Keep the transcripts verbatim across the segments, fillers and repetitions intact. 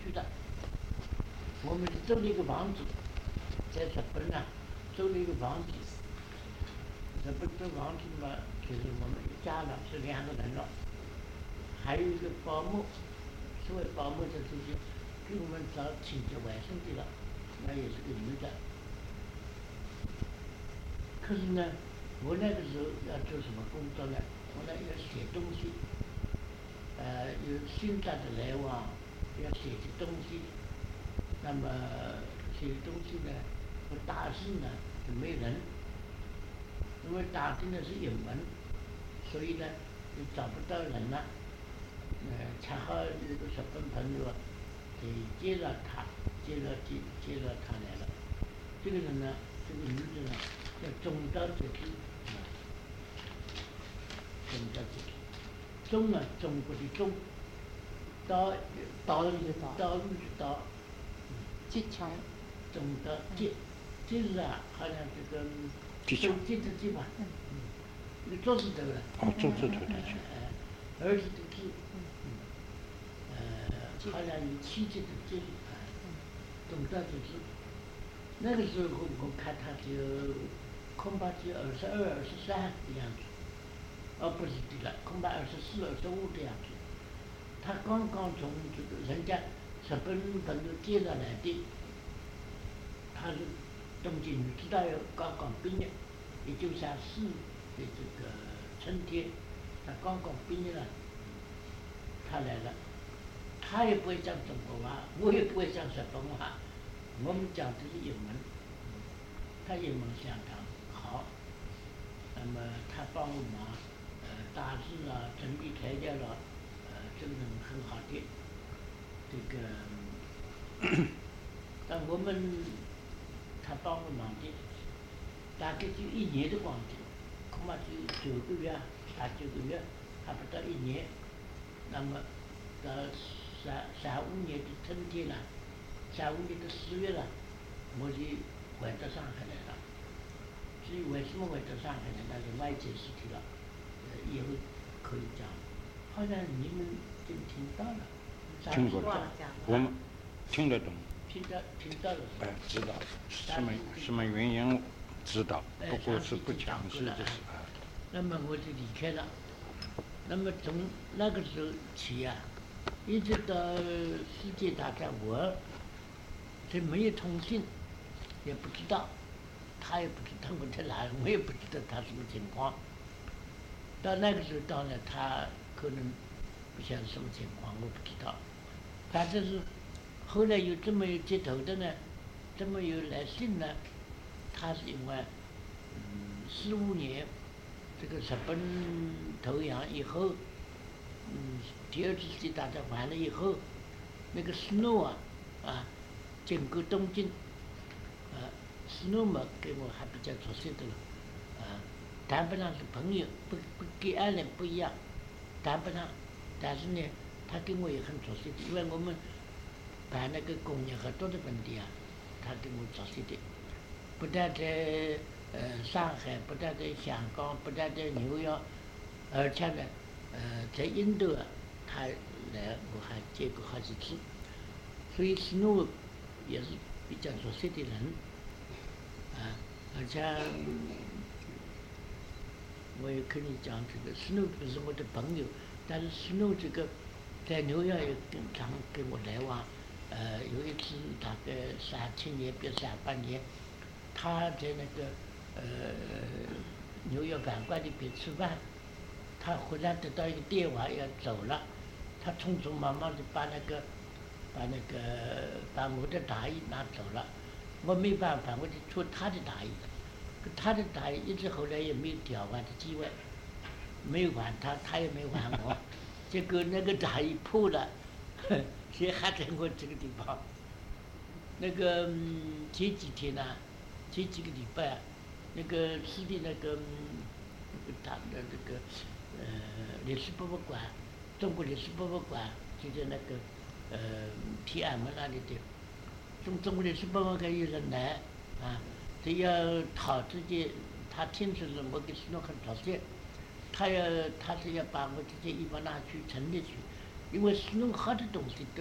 去的。我们租了一个房子，在日本呢，租了一个房子。日本租房子嘛，就是我们一家了，是两个人了，还有一个保姆。所谓保姆就是给我们找清洁卫生的了，那也是个女的。可是呢，我那个时候要做什么工作呢？我呢要写东西，呃，有新杂的来往，要写些东西。那么写东西呢，我打字呢就没人，因为打的呢是英文，所以呢就找不到人了。呃，恰好有个日本朋友啊，给介绍他，介绍介介绍他来了。这个人呢，这个女的呢，叫中岛哲子，啊，中岛哲子，中啊，中国的中，岛岛屿的岛屿的岛， 吉祥， 中岛节，节是啊，好像这个手机的机吧，嗯，那桌子头了， 哦，桌子头的节，呃，儿子的子，嗯，呃，好像有七节的节，啊，中岛哲子。那个时候我看他就恐怕就二十二、二十三的样子，哦，不是的了，恐怕二十四、二十五的样子。他刚刚从这个人家日本朋友介绍来的，他是东京女子大学刚刚毕业，一九三四的这个春天，他刚刚毕业了，他来了，他也不会讲中国话，我也不会讲日本话。我们讲的是英文，他英文相当好，那么他帮我忙，呃，打字啊，整理材料了，呃，这个人很好的，这个，但我们他帮我忙的，大概就一年的光景，恐怕就九个月，八九个月，还不到一年，那么到三三五年的春天了。三五年的四月了，我就回到上海来了。至于为什么回到上海来，那是另外一件事情了，呃，以后可以讲。好像你们已经听到了， 听过了，我们听得懂。 听到听到了。 哎，知道什么什么原因知道，不过是不详细的是吧？ 那么我就离开了。那么从那个时候起呀、啊，一直到世界大战完。这没有通信，也不知道，他也不知道我在哪，我也不知道他什么情况。到那个时候到了，他可能不晓得什么情况，我不知道。反正是后来有这么有接头的呢，这么有来信呢，他是因为嗯四五年这个日本投降以后，嗯，第二次世界大战完了以后，那个斯诺啊啊。经过东京，啊，斯诺嘛跟我还比较熟悉的了，啊，谈不上是朋友，不不跟爱人不一样，谈不上，但是呢，他跟我也很熟悉的，因为我们办那个工业合作的问题啊，他跟我熟悉的，不但在呃上海，不但在香港，不但在纽约，而且呢，呃，在印度啊，他来我还见过好几次，所以斯诺。也是比较熟悉的人，啊，而且我也跟你讲，这个斯诺不是我的朋友，但是斯诺这个在纽约也经常跟我来往，呃，有一次大概三七年，别三八年，他在那个呃纽约饭馆里边吃饭，他忽然得到一个电话要走了，他匆匆忙忙的把那个。把那个把我的大衣拿走了，我没办法，我就穿他的大衣，他的大衣一直后来也没有调换的机会，没有还他，他也没还我，结果那个大衣破了，现在还在我这个地方。那个、嗯、前几天呢、啊，前几个礼拜、啊，那个市的那个那个大的那个呃历史博物馆，中国历史博物馆就在那个。呃，天安门那里的，中中国历史博物馆有人来啊，他要讨这件，他听说是我跟斯诺很熟悉，他要他是要把我这件衣服拿去城里去，因为斯诺好的东西都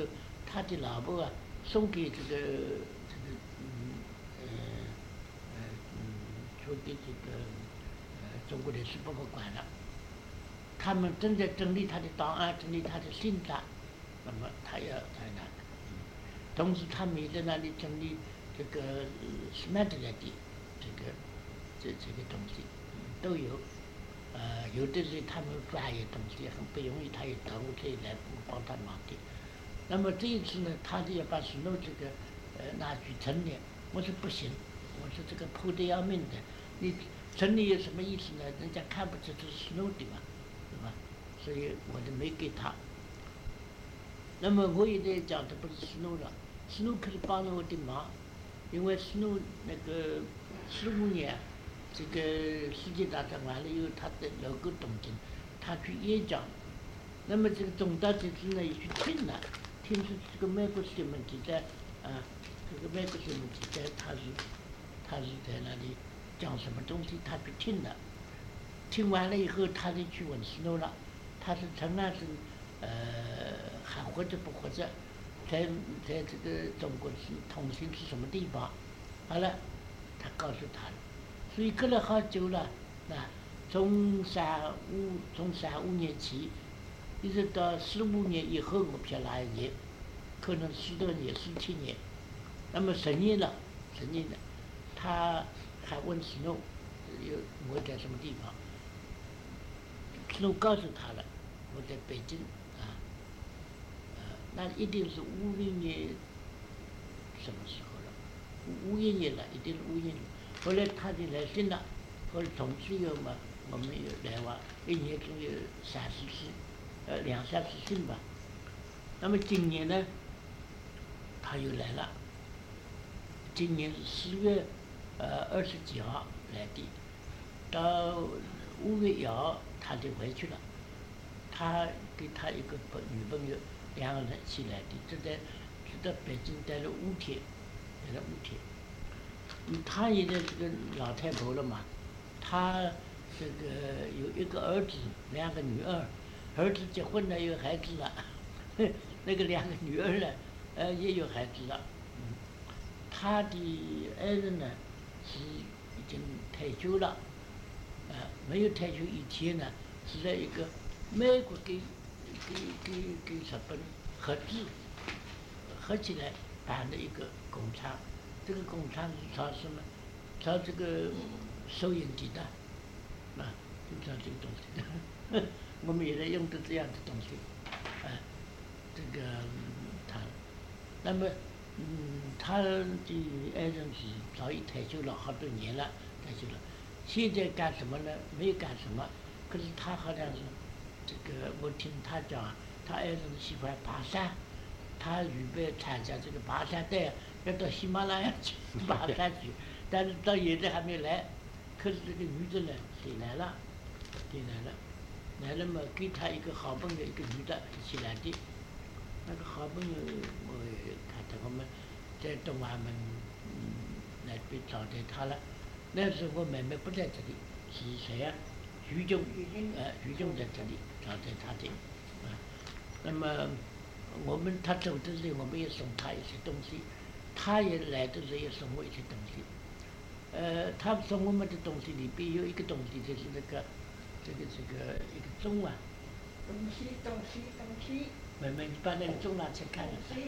他的老婆啊送给这个这个嗯呃呃嗯说给这个呃中国的史博物馆了，他们正在整理他的档案，整理他的信札，那么他要在那个，同时他们也在那里整理这个斯曼德来的这个这这个东西、嗯、都有。呃，有的是他们翻译东西很不容易，他也找我这来帮他忙的。那么这一次呢，他就要把史诺这个呃拿去陈列，我说不行，我说这个破得要命的，你陈列有什么意思呢？人家看不出这是史诺的嘛，对吧？所以我就没给他。那么我也在讲的不是史诺了，史诺可是帮了我的忙，因为史诺那个十五年。这个世界大战完了以后，他的老够东京，他去演讲，那么这个总大这次呢也去听了，听说这个美国新闻记者，啊，这个美国新闻记者他是他是在那里讲什么东西，他去听了，听完了以后，他就去问斯诺了，他是陈老师，呃，还活着不活着，在在这个中国是通信是什么地方？好了，他告诉他了。所以隔了好久了，啊，从三五从三五年起，一直到十五年以后，我不晓得哪一年，可能十多年、十七年，那么十年了，十年了，他还问斯诺有我在什么地方，斯诺告诉他了，我在北京啊，呃，那一定是五零年什么时候了？五一年了，一定是五一年。后来他就来信了，后来从此以后嘛，我们有来往，一年总有三四次，呃两三次信吧。那么今年呢，他又来了。今年是四月呃二十几号来的，到五月一号他就回去了。他跟他一个朋女朋友两个人一起来的，就在就在北京待了五天，待了五天。嗯，他现在这个老太婆了嘛，他这个有一个儿子，两个女儿，儿子结婚了有孩子了，那个两个女儿呢，呃也有孩子了。嗯，他的爱人呢是已经退休了，呃没有退休以前呢是在一个美国跟跟跟跟日本合资合起来办的一个工厂。这个工厂是造什么？造这个收音机的，啊，就造这个东西的。我们也在用的这样的东西，啊，这个他，那么嗯，他的爱人是早已退休了好多年了，退休了。现在干什么呢？没有干什么，可是他好像是这个，我听他讲，他爱人喜欢爬山，他预备参加这个爬山队。要到喜马拉雅去爬山去，但是到现在还没来。可是这个女的呢，谁来了？谁来了？来了嘛，给他一个好朋友，一个女的一起来的。那个好朋友，我也看到我们在东华门嗯那边招待他了。那时候我妹妹不在这里，是谁呀、啊？徐炯，呃，徐炯在这里招待他的。啊，那么我们他走的时候，我们也送他一些东西。他也来的时候也送我一些东西，呃，他送我们的东西里边有一个东西，就是那个，这个这个一个钟啊。 东西东西东西。 妹妹，你把那个钟拿去看一看。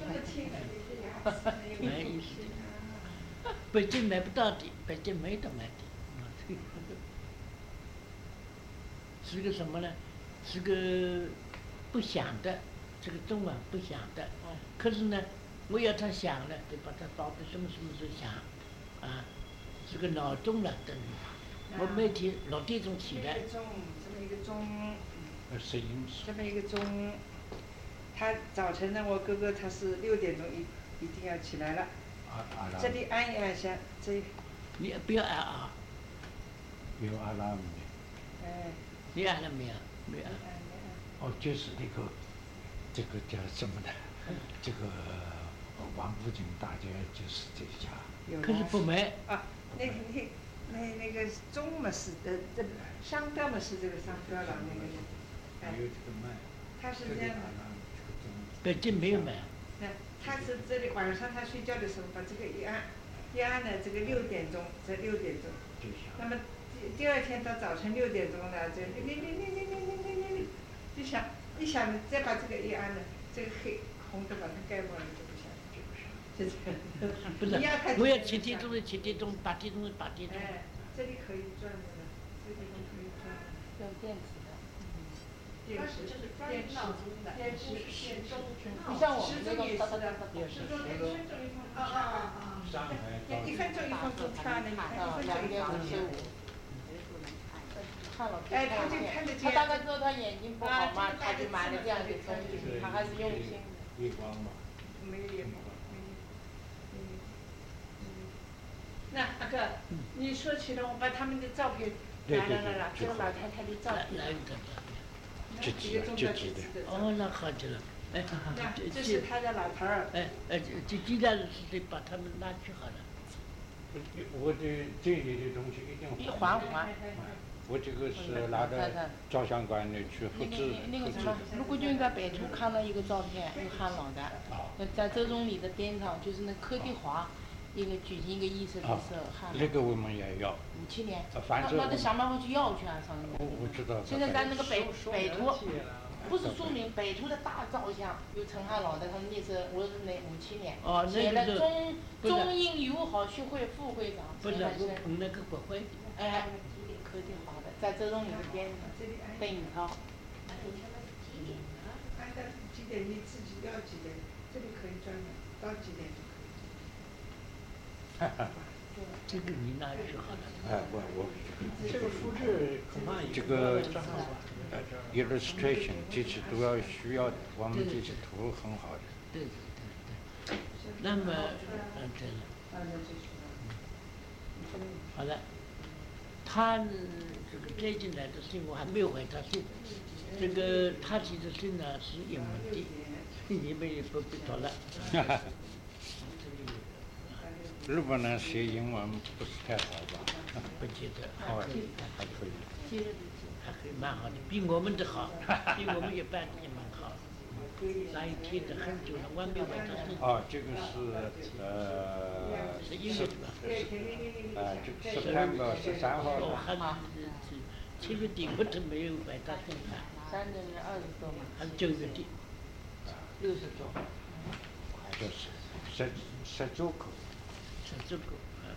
没意思的。北京买不到的，北京没得买的。是个什么呢？是个不响的，这个钟啊不响的。可是呢。我要它响了，得把它到底什么什么时候响，啊，是个闹钟了等于。我每天六点钟起来。 这个钟，这么一个钟。 呃，声音是。 这么一个钟，他早晨呢，我哥哥他是六点钟一一定要起来了。 啊啊这里按一按下，这。 你不要按啊。 有阿拉没？ 哎。 你按了没有？没按。 哦，就是那个，这个叫什么呢？这个。王府井大街就是这家， 可是不卖啊。那个那那那个钟嘛是呃这商标嘛是这个商标了那个。 没有这个卖。 他是这样的。 北京没有卖。 是这里晚上他睡觉的时候把这个一按，一按呢，这个六点钟在六点钟，那么第第二天到早晨六点钟呢，就铃铃铃铃铃铃铃铃铃，就响一响呢，再把这个一按呢，这个黑红的把它盖过来就不响，就不响，就这个。 不是，我要七点钟的七点钟，八点钟的八点钟。 哎，这里可以转的了，这地方可以转。 用电池的。 电池就是电池，电池电钟， 不像我们时钟也是的， 电时钟一分钟一分钟啊啊啊！一分钟一分钟跳呢，你看一分钟一分钟。 看了哎，他就看得见。 他大概知道他眼睛不好嘛，他就买了这样一个东西，他还是用心。 夜光嘛。 没有夜光，没有，没有。那阿哥，你说起了，我把他们的照片来来来来，这个老太太的照片。 来一个。 这几这几的。 哦，那好极了。哎， 这是他的老头儿。 哎哎，这既然是得把他们拿去好了。 我的这里的东西一定一还还。 我这个是拿到照相馆里去复制。 那个什么，卢国军在北图看到一个照片，一个汉老的，在周总理的边上，就是那柯蒂华。一个举行一个仪式的时候，汉那个我们也要。 五七年， 反正那得想办法去要去啊，上面。 我知道。 现在在那个北北图，不是说明北图的大照相有陈汉老的，他们那时候我是那五七年，写了中中英友好学会副会长陈汉生。 那个不会。 哎，柯蒂华的，在周总理的边上，邓颖超。 按照几点你自己要几点，这里可以转的，到几点就可以。 这个你拿去好了。 哎，我我。 这个复制恐怕这个 illustration 这些都要需要的，我们这些图很好的。 对对对对。那么，嗯，对了。好了，他这个最近来的信我还没有回他信，这个他寄的信呢是英文的，你们也不必读了。 日本人写英文不是太好吧？ 不记得， 还可以，还可以， 还可以蛮好的，比我们的好，比我们一般的也蛮好。那一天的很久了，我没回答你。 哦，这个是呃， 是英文吧？ 啊，这个十三个十三号。 哦，还是七月底我都没有回答信啊。 三月是二十多嘛？ 还是九月底？ 六十多。 就是十十九口。 十九口，啊。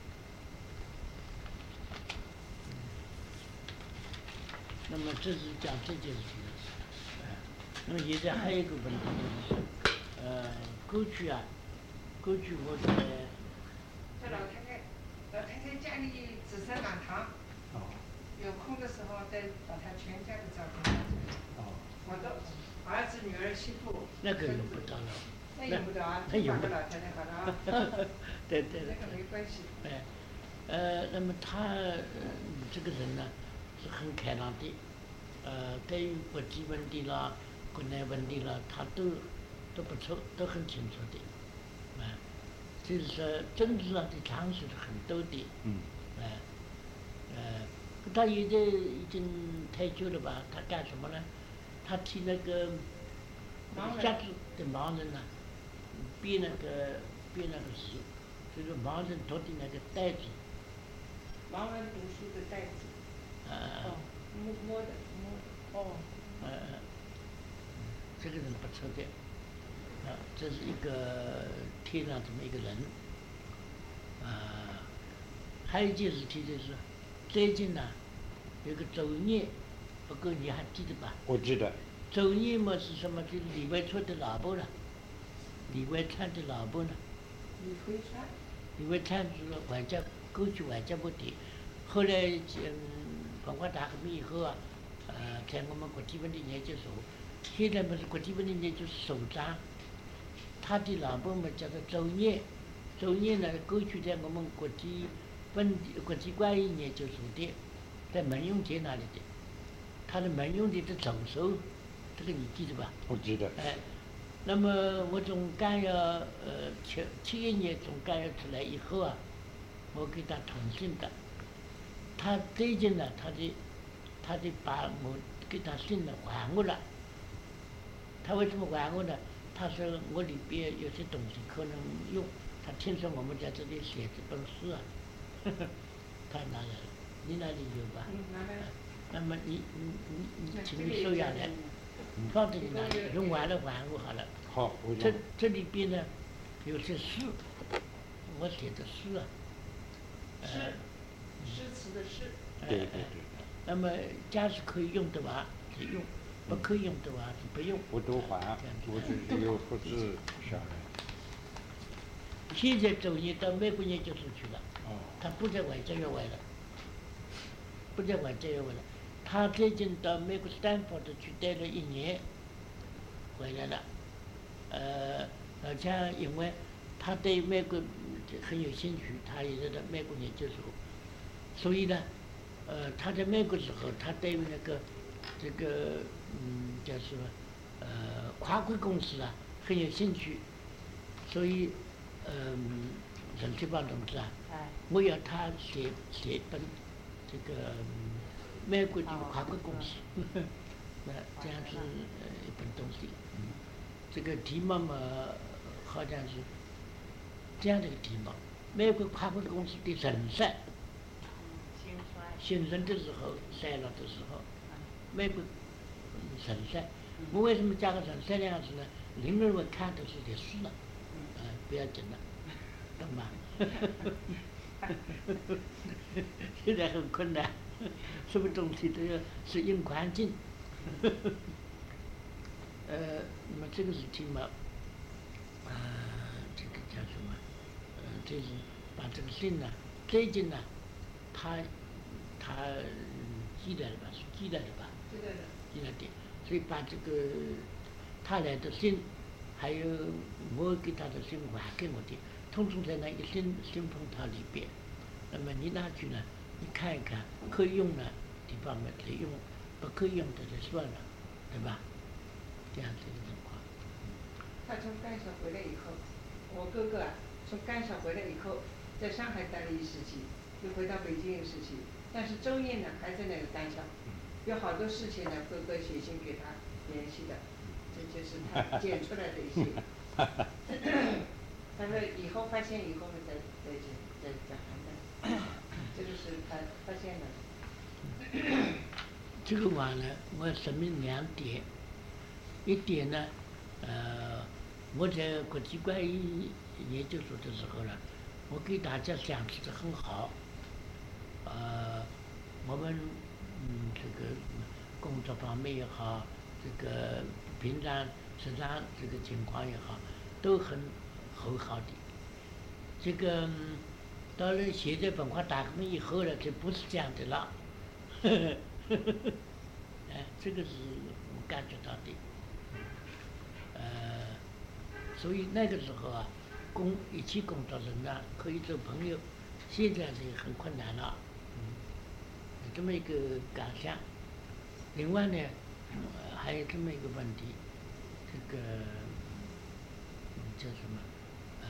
那么这是讲这件事情，啊，那么现在还有一个问题就是，呃，过去啊，过去我在。 这老太太，老太太家里只剩满堂。 哦。 有空的时候再把她全家的照片拿出来。 哦。 我的儿子、女儿、媳妇。 那个用不到了。 那用不着啊， 那用不着。老太太好了啊。 对对。 那个没关系。 哎，呃，那么他、呃、这个人呢，是很开朗的，呃，对于国际问题啦、国内问题啦，他都都不错，都很清楚的，啊，就是说政治上的常识是很多的， 嗯， 啊，呃，他现在已经退休了吧？他干什么呢？他替那个家族的盲人呢、啊，编那个编那个诗，就是盲人读的那个袋子。 盲人读书的袋子。 啊。 哦，摸摸的摸的。哦。 呃，这个人不错的，啊，这是一个天上这么一个人，啊，还有一件事情就是，最近呢，有个周年，不过你还记得吧？ 我记得。 周年嘛是什么？就是李维川的老婆了，李维川的老婆呢？ 李维川。 李维川是外交，过去外交部的，后来嗯，文化大革命以后啊，呃，在我们国际问题研究所，现在不是国际问题研究所所长，他的老婆嘛叫做周念，周念呢过去在我们国际问题国际关系研究所的，在门永街那里的，他的门永街的总手，这个你记得吧？ 我记得。 哎。那么我从刚要呃七七一年从刚要出来以后啊，我给他通信的，他最近呢，他的他的把我给他信呢还我了。他为什么还我呢？ 他说我里边有些东西可能用，他听说我们在这里写这本书啊，呵呵他拿来了，你那里有吧？ 嗯，拿来了。 那么你你你你请你收下来，放在你那里，用完了还我好了。 好，我这这里边呢，有些诗，我写的诗啊。 诗，诗词的诗。 对对对。 那么假使可以用的话就用，不可以用的话就不用。 我都还，我只有复制下来。 现在周年到美国研究所去了， 哦。 他不在外教院外了，不在外教院外了。他最近到美国斯坦福的去待了一年，回来了。呃，而且因为他对美国很有兴趣，他也在美国研究所，所以呢，呃，他在美国时候，他对那个这个嗯叫什么呃跨国公司啊很有兴趣，所以嗯陈启邦同志啊，我要他写写本这个美国的跨国公司，那这样是呃一本东西。这个题目嘛，好像是这样的一个题目：美国跨国公司的人才兴盛的时候、衰落的时候，美国人才。我为什么加个人才两个字呢？人认为看的是点书了，啊、呃，不要紧了，懂吗？现在很困难，什么东西都要适应环境。呃，那么这个是题目，呃，这个叫什么？呃，这是把这个信呢，最近呢，他他寄来了吧？是寄来了吧？ 寄来的。 寄来的，所以把这个他来的信，还有我给他的信还给我的，统统在那一信信封套里边。那么你拿去呢，你看一看，可以用的地方嘛可以用，不可以用的就算了，对吧？这样子一个情况。 他从甘肃回来以后，我哥哥啊，从甘肃回来以后，在上海待了一时期，又回到北京一时期，但是周燕呢还在那个甘肃，有好多事情呢，哥哥写信给他联系的，这就是他剪出来的一些。他说以后发现以后呢，再再再再谈谈，这个是他发现的。 这个话呢，我说明两点。一点呢，呃，我在国际关系研究所的时候呢，我给大家讲述的很好，呃，我们嗯这个工作方面也好，这个平常日常这个情况也好，都很很好的。这个到了现在文化大革命以后呢，就不是这样的了。哎，这个是我感觉到的。呃，所以那个时候啊，工一起工作人呢，可以做朋友，现在是很困难了，嗯，有这么一个感想。另外呢，呃、还有这么一个问题，这个嗯叫什么？呃，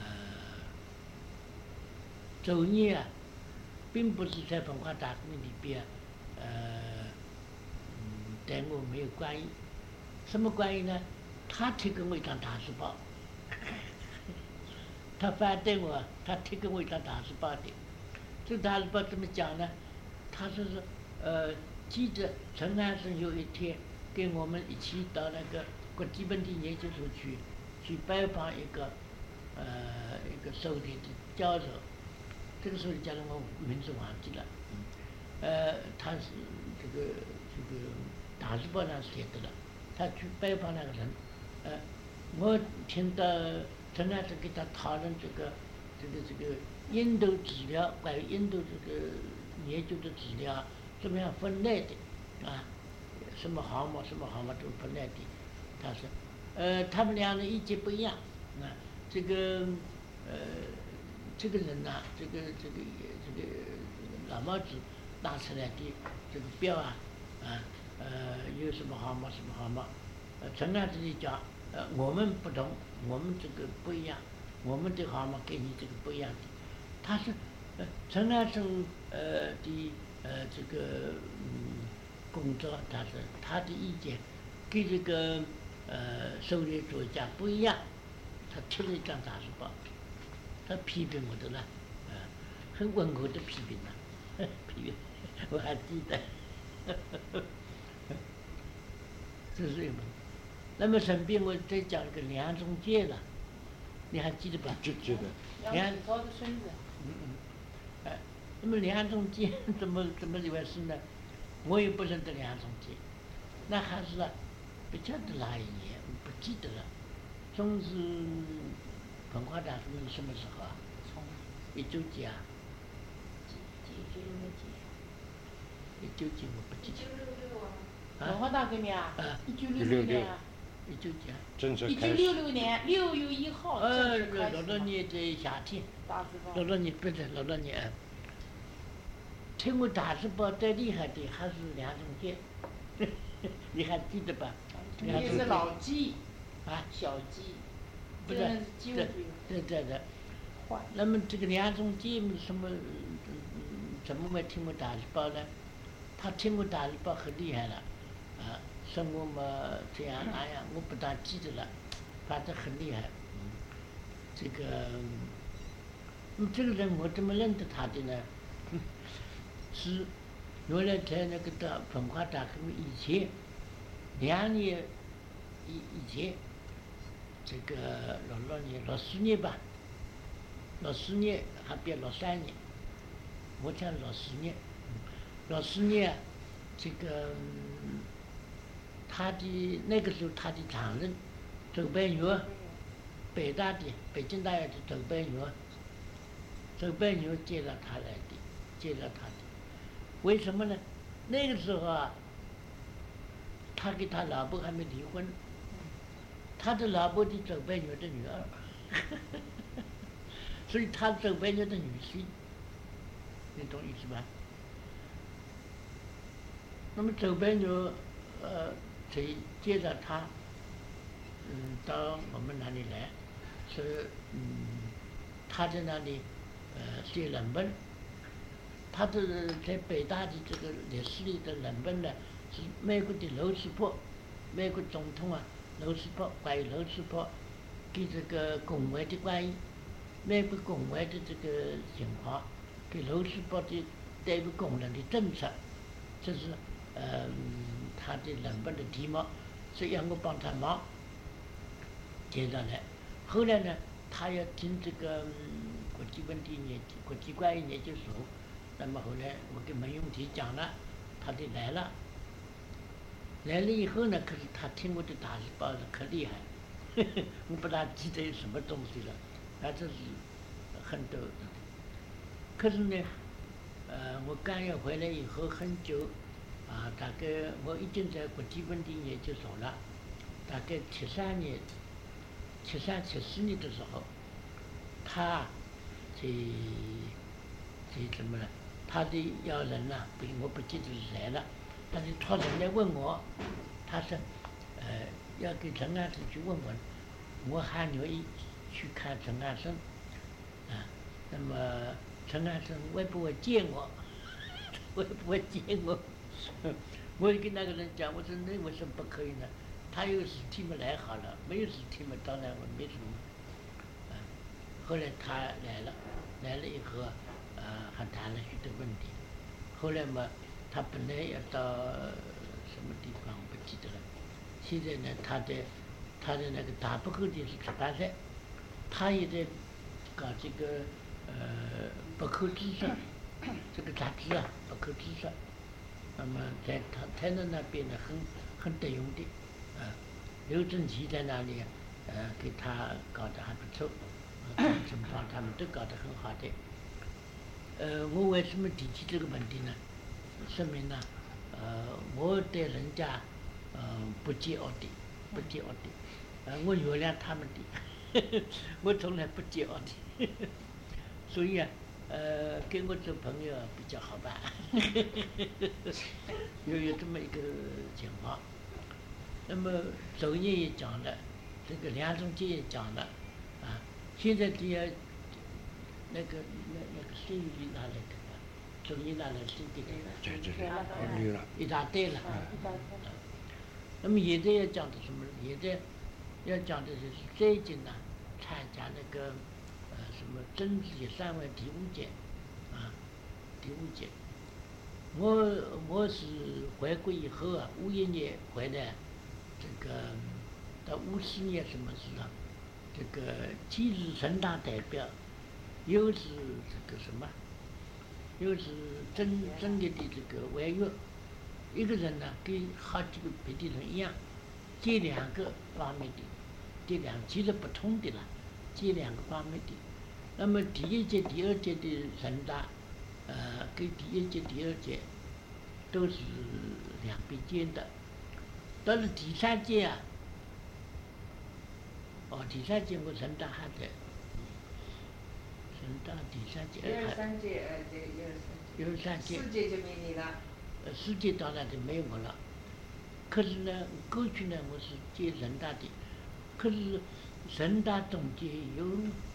周年啊，并不是在文化大革命里边，呃，嗯，跟我没有关系。什么关系呢？他提给我一张大字报，他反对我，他提给我一张大字报的。这大字报怎么讲呢？他说是，呃，记得陈安生有一天跟我们一起到那个国际问题研究所去，去拜访一个，呃，一个授理的教授。这个授理教授我名字忘记了，呃，他是这个这个大字报上写的了，他去拜访那个人。呃，我听到陈老师给他讨论这个，这个这个印度资料，关于印度这个研究的资料怎么样分类的，啊，什么号码什么号码都分类的。他说，呃，他们俩的意见不一样，啊，这个呃这个人呐、啊，这个这个这个老帽子拿出来的这个表啊，啊呃有什么号码什么号码，呃陈老师里讲。呃，我们不同，我们这个不一样，我们的号码跟你这个不一样的。他是，呃，陈安生呃的呃这个嗯工作，他是他的意见，跟这个呃，手里作家不一样，他贴了一张大字报，他批评我的呢，呃，很温和的批评呢，批评，我还记得，这是一个。那么顺便我再讲一个梁中介了，你还记得吧？ 记记得。 梁启超的孙子。 嗯嗯。哎，那么梁中介怎么怎么一回事呢？我也不认得梁中介，那还是啊，不晓得哪一年，不记得了。总是文化大革命什么时候啊？ 从一九几啊？ 几几几六年几？ 一九几我不记得。 文化大革命啊？ 啊。 一九六六年啊。 一九几啊？ 一九六六年六月一号正式开始。 六六年的夏天。 大字报。 六六年不是六六年。听过大字报最厉害的还是梁中坚，你还记得吧？ 也是老纪。 啊。 小纪。 不是。对对对对。 坏。 那么这个梁中坚什么怎么没听过大字报呢？他听过大字报很厉害了，啊，生活嘛这样那样，我不大记得了，反正很厉害。嗯，这个，嗯，这个人我怎么认得他的呢？是原来在那个大文化大革命以前，两年以以前，这个六六年、六四年吧，六四年还别六三年，我讲六四年，六四年，这个、嗯、他的那个时候他的常任周白玉，北大的北京大学的周白玉，周白玉接了他来的，接了他的。为什么呢？那个时候啊，他跟他老婆还没离婚，他的老婆的周白玉的女儿，所以他周白玉的女婿，你懂意思吧？那么周白玉，呃，谁接着他，嗯，到我们那里来，是嗯，他在那里，呃，写论文。他的在北大的这个历史里的论文呢，是美国的罗斯福，美国总统啊，罗斯福关于罗斯福给这个工会的关于美国工会的这个情况，给罗斯福的对于工人的政策，这是呃他的论文的题目，所以让我帮他忙接上来。后来呢，他要进这个、嗯、国际问题研究、国际关系研究所。那么后来我跟梅永提讲了，他就来了。来了以后呢，可是他听我的大字报是可厉害，呵呵，我不大记得有什么东西了，反正是很多。可是呢，呃，我刚要回来以后很久，啊，大概我已经在国际问题研究所了，大概七三年、七三七四年的时候，他这这什么呢？他的要人呐、啊，不，我不记得是谁了，但是托人来问我，他说，呃，要给陈安生去问问，我还愿意去看陈安生，啊，那么陈安生会不会见我？会不会见我？我就跟那个人讲，我说那为什么不可以呢？他有事体嘛来好了，没有事体嘛当然我没什么。啊，后来他来了，来了以后。呃，还谈了许多问题。后来嘛，他本来要到什么地方我不记得了。现在呢，他的他的那个大浦口电视出版社，他也在搞这个呃浦口知识这个杂志啊，浦口知识。那么在他台南那边呢，很很得用的。啊，刘正奇在那里，呃，给他搞得还不错，陈芳他们都搞得很好的。呃，我为什么提起这个问题呢？说明呢，呃，我对人家，呃，不揭恶的，不揭恶的，呃，我原谅他们的，我从来不揭恶的，所以啊，呃，跟我做朋友比较好办，有有这么一个情况。那么周燕也讲了，这个梁中杰也讲了，啊，现在这样。那个那那个谁拿来的吧？周一拿来谁给的？ 对对对，绿了。 一大堆了。 一大堆。 那么现在要讲的什么？现在要讲的就是最近呢，参加那个呃什么政治学三位第五届，啊，第五届。我我是回国以后啊，五一年回来，这个到五四年什么时候？这个既是人大代表，又是这个什么，又是政政协的这个委员。一个人呢，跟好几个别的人一样，接两个方面的，接两其实不同的了，接两个方面的。那么第一届、第二届的人大，呃，跟第一届、第二届都是两边兼的。到了第三届啊，哦，第三届我人大还在，人大第三届一二三届，呃，对，一二三届。 一二三届。 四届就没你了。 呃，四届当然就没有我了。可是呢，过去呢我是接人大的，可是人大中间有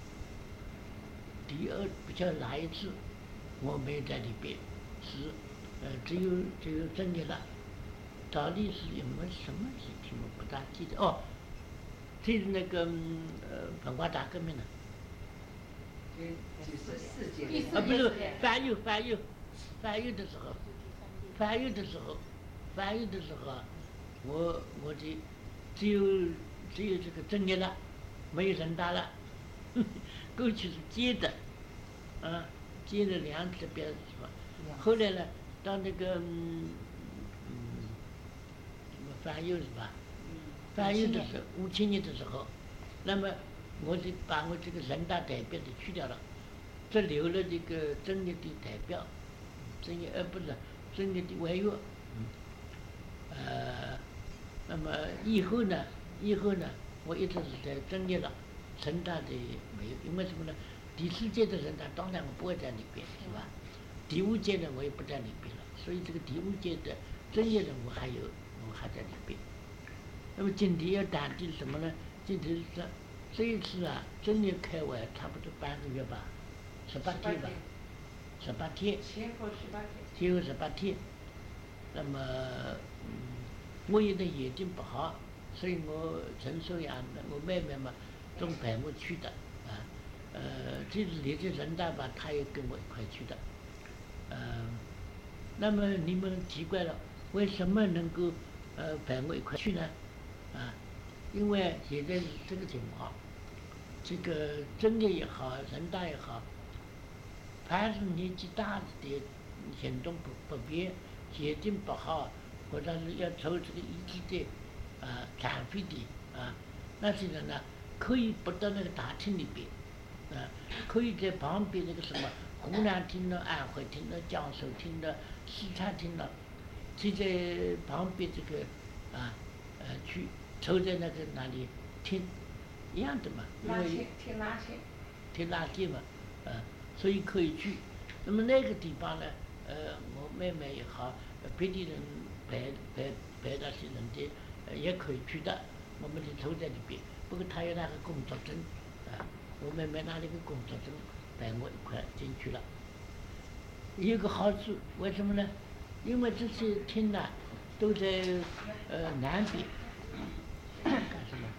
第二比较哪一次我没有在里边，是呃只有只有政协了。到底是因为什么事情我不大记得哦，就是那个呃文化大革命了。 第四四届。 啊，不是反右反右反右的时候。反右的时候，反右的时候，我我的只有只有这个政协了，没有人大了。过去是接的，啊，接了两次表示是吧？后来呢，到那个嗯嗯什么反右是吧？反右的时候，五七年的时候，那么我就把我这个人大代表的去掉了，只留了这个政协的代表，政协呃不是。政协的委员，嗯，呃，那么以后呢？以后呢？我一直是在政协了，人大的没有，因为什么呢？第四届的人大当然我不会在里边，是吧？第五届呢，我也不在里边了，所以这个第五届的政协呢，我还有，我还在里边。那么今天要谈的什么呢？今天是这一次啊，政协开会差不多半个月吧，十八天吧，十八天。 前后十八天。 前后十八天，那么，嗯，我现在眼睛不好，所以我陈守阳的我妹妹嘛，总陪我去的，啊，呃，这次连接人大吧，她也跟我一块去的，呃，那么你们奇怪了，为什么能够呃陪我一块去呢？啊，因为现在是这个情况，这个政协也好，人大也好，凡是年纪大的。行动不不便，眼睛不好，或者是要抽这个医治的啊残废的啊，那些人呢可以不到那个大厅里边，啊，可以在旁边那个什么湖南厅了、安徽厅了、江苏厅了、四川厅了，就在旁边这个啊呃去抽在那个哪里听一样的嘛，因为听拉线， 听拉线嘛，啊，所以可以去。那么那个地方呢？呃，我妹妹也好，别的人陪陪陪那些人的，呃，也可以去的，我们就凑在里边。不过她有那个工作证，啊，我妹妹拿了个工作证，带我一块进去了。有个好处，为什么呢？因为这些厅呢，都在呃南边，干什么？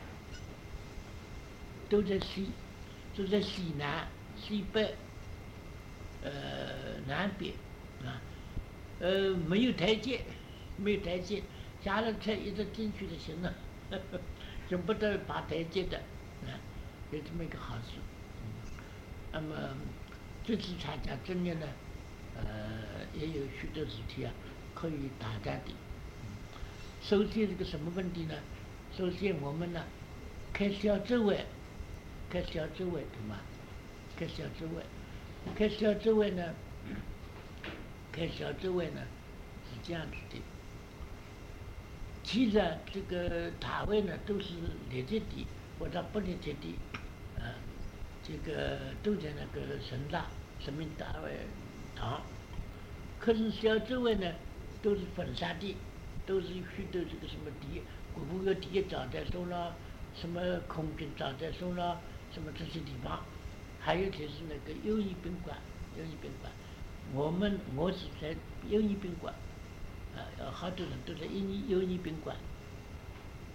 都在西，都在西南、西北。呃，南边，啊，呃，没有台阶，没有台阶，下了车一直进去就行了，呵呵，用不得爬台阶的，啊，有这么一个好处。嗯，那么这次参加政协呢，呃，也有许多事体啊可以谈谈的。嗯，首先这个什么问题呢？首先我们呢，开小组委，开小组委对吗？开小组委。开小组委呢，开小组委呢是这样子的。其实这个大会呢都是立体的或者不立体的，啊，这个都在那个人大人民大会堂。可是小组委呢都是分散的，都是许多这个什么地，国务院第一招待所啦，什么空军招待所啦，什么这些地方。还有就是那个友谊宾馆，友谊宾馆，我们我是在友谊宾馆，啊，好多人都在友谊友谊宾馆，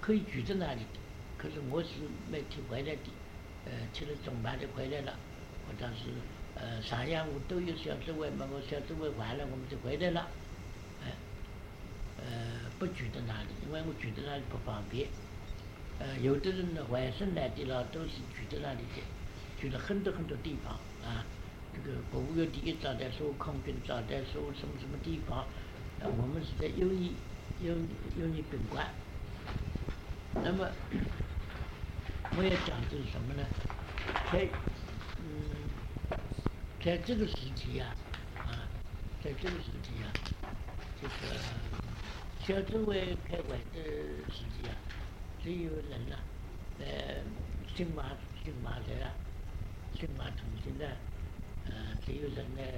可以住在那里的。可是我是没去回来的，呃，去了中办的回来了，或者是呃上阳我都有小职位嘛，我小职位完了我们就回来了，哎、呃，呃不住在那里，因为我住在那里不方便。呃，有的人呢，外省来的了，都是住在那里的，住了很多很多地方啊。这个国务院第一招待所、空军招待所，什么什么地方，呃，我们是在友谊友友谊宾馆。那么我要讲的是什么呢？在嗯，在这个时期啊，啊，在这个时期啊，这个小职位开会的时期啊。只有人呐、啊，呃，新华新华社啊，新华通讯的，呃，只有人呢。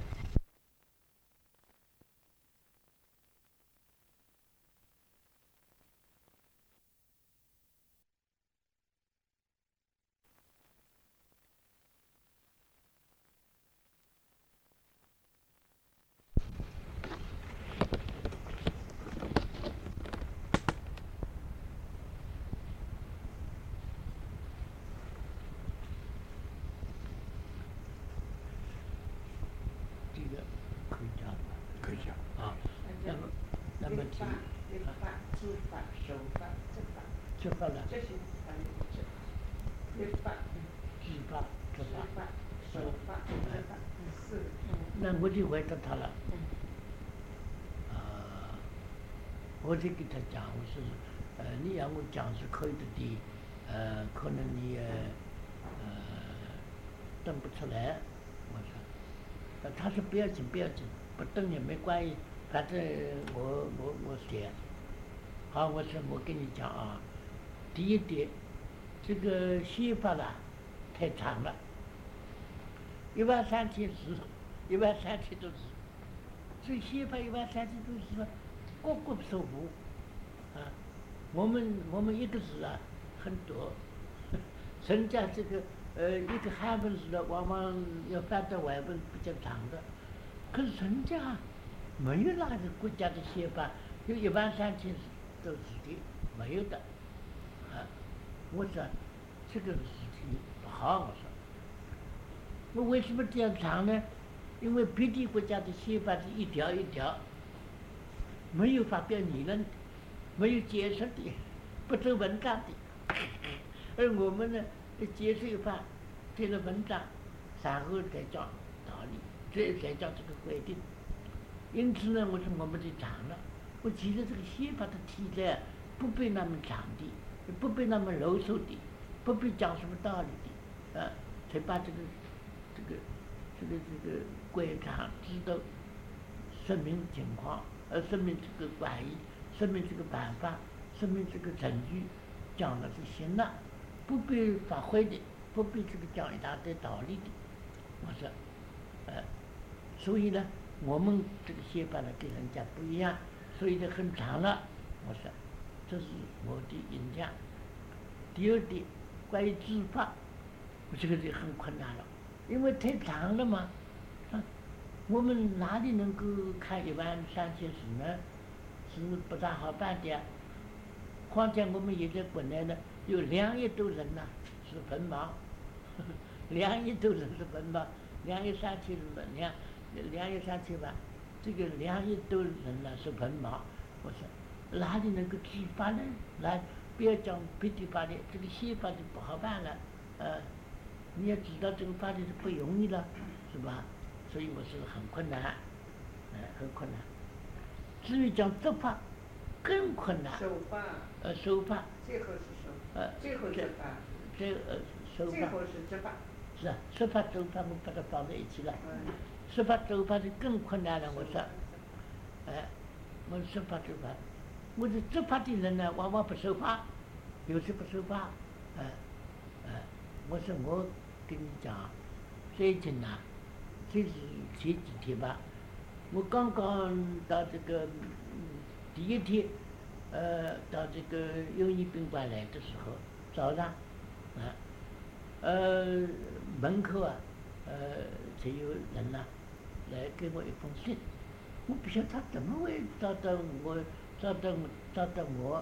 执法了， 这些法律执律法、 执法、执法、 守法、执法，四个。 那我就回答他了。 嗯。 呃，我就给他讲，我说，呃，你要我讲是可以的的，呃，可能你呃呃等不出来，我说，呃，他说不要紧不要紧，不等也没关系，反正我我我写。好，我说我跟你讲啊。第一点，这个宪法啦太长了，一万三千字，一万三千多字，所以宪法一万三千多字，个个守护啊。我们我们一个字啊很多，人家这个呃一个汉文字呢，往往要翻到外文比较长的，可是人家没有哪个国家的宪法有一万三千多字的，没有的。啊，我说这个事情不好，我说，我为什么这样长呢？因为别的国家的宪法是一条一条，没有发表议论的，没有解释的，不做文章的，而我们呢，解释一番，写了文章，然后再讲道理，再再讲这个规定。因此呢，我说我们就长了。我觉得这个宪法的题材不必那么长的。不必那么啰嗦的，不必讲什么道理的，呃，才把这个这个这个这个规章制度说明情况，呃，说明这个关系，说明这个办法，说明这个程序，讲了就行了，不必发挥的，不必这个讲一大堆道理的。我说，呃，所以呢，我们这个宪法呢跟人家不一样，所以呢很长了。我说。这是我的印象。第二点，关于执法，我这个就很困难了，因为太长了嘛。啊，我们哪里能够看一万三千字呢？是不大好办的。况且我们现在国内呢，有两亿多人呐、啊、是文盲，呵呵两亿多人是文盲，两亿三千万，两两亿三千万，这个两亿多人呢、啊、是文盲，我说。哪里能够执法呢？来，不要讲别的法律，这个宪法就不好办了。呃，你要知道这个法律是不容易了，是吧？所以我说很困难，呃，很困难。至于讲执法，更困难。 守法。 呃，守法。 最后是守。 呃， 最后执法。 最呃守法。 最后是执法。 是啊，执法守法我把它放在一起了。 嗯。 执法守法就更困难了，我说。哎，我执法守法。我是执法的人呢，往往不守法，有时不守法，呃，呃，我说我跟你讲，最近呐，就是前几天吧，我刚刚到这个、嗯、第一天，呃，到这个友谊宾馆来的时候，早上，啊，呃，门口啊，呃，就有人呐、啊，来给我一封信，我不晓得他怎么会找到我。找到找到我，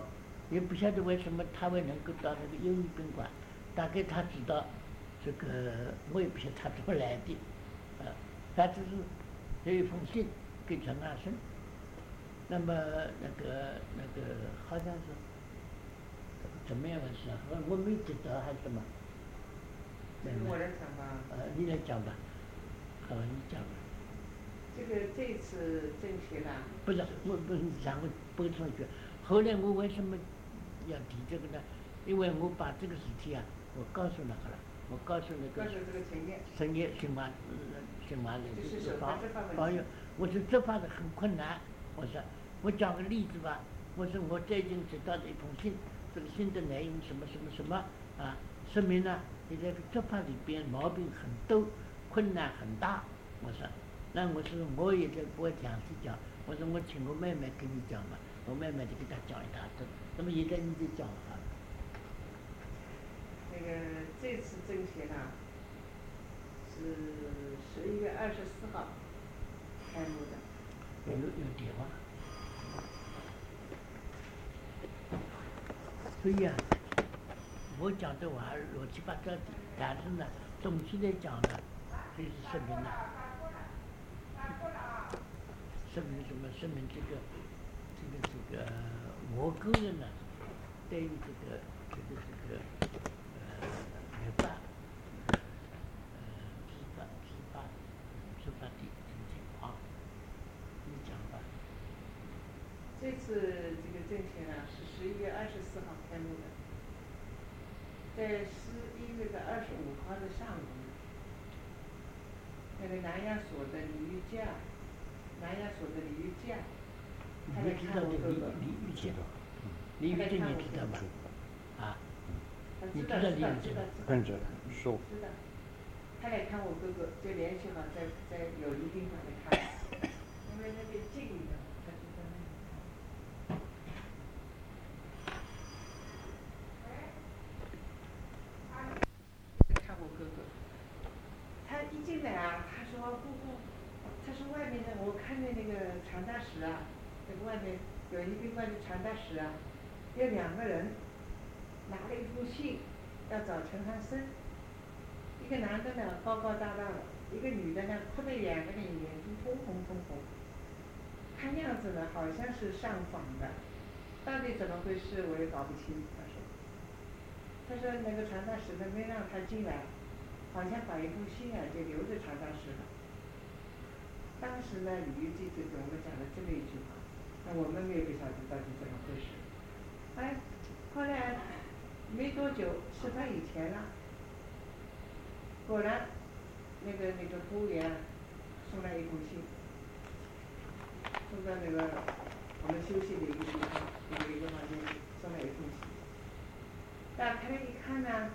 也不晓得为什么他会能够到那个友谊宾馆，大概他知道这个，我也不晓得他怎么来的，啊，他只是有一封信给陈安生，那么那个那个好像是怎么样回事啊？我我没记得还是什么。 我来讲吧。 呃，你来讲吧，好，你讲吧。 这个这次政协呢？ 不是，我不是讲我补充一句，后来我为什么要提这个呢？因为我把这个事体啊，我告诉那个了，我告诉那个。 告诉这个陈烨。 陈烨新华，新华人就是执法， 保佑，我说执法的很困难，我说我讲个例子吧，我说我最近接到的一封信，这个信的内容什么什么什么啊，说明呢，你在执法里边毛病很多，困难很大，我说。那我说我也在不会详细讲，我说我请我妹妹给你讲嘛，我妹妹就给他讲一大堆。那么现在你就讲好了。 那个这次政协呢，是十一月二十四号开幕的。 有有电话。对呀，我讲的话乱七八糟的，但是呢，总体来讲呢，就是说明呢。说明什么？说明这个，这个这个，我个人呢，对于这个这个这个呃执法，呃执法执法执法的这个情况，你讲吧。 这次这个政协呢是十一月二十四号开幕的，在十一月的二十五号的上午，那个南亚所的李玉佳。南亚所的李玉佳，他来看我哥哥。 李玉佳，李玉佳你知道吧？啊，你知道李玉佳？ 跟着说。 知道。他来看我哥哥，就联系好在在友谊宾馆来看，因为那边近的，他就在那里看。看我哥哥，他一进来啊，他说姑姑。他说外面的，我看见那个传达室啊，那个外面有一宾馆的传达室啊，有两个人拿了一封信，要找陈汉生。一个男的呢高高大大的，一个女的呢哭得眼个里眼睛通红通红，看样子呢好像是上访的，到底怎么回事我也搞不清。他说，他说那个传达室的没让他进来，好像把一封信啊就留在传达室了。当时呢，李玉记就给我们讲了这么一句话，那我们也不晓得到底怎么回事。哎，后来没多久，吃饭以前了，果然那个那个服务员送来一封信，送到那个我们休息的一个地方，有一个房间里送来一封信。打开来一看呢，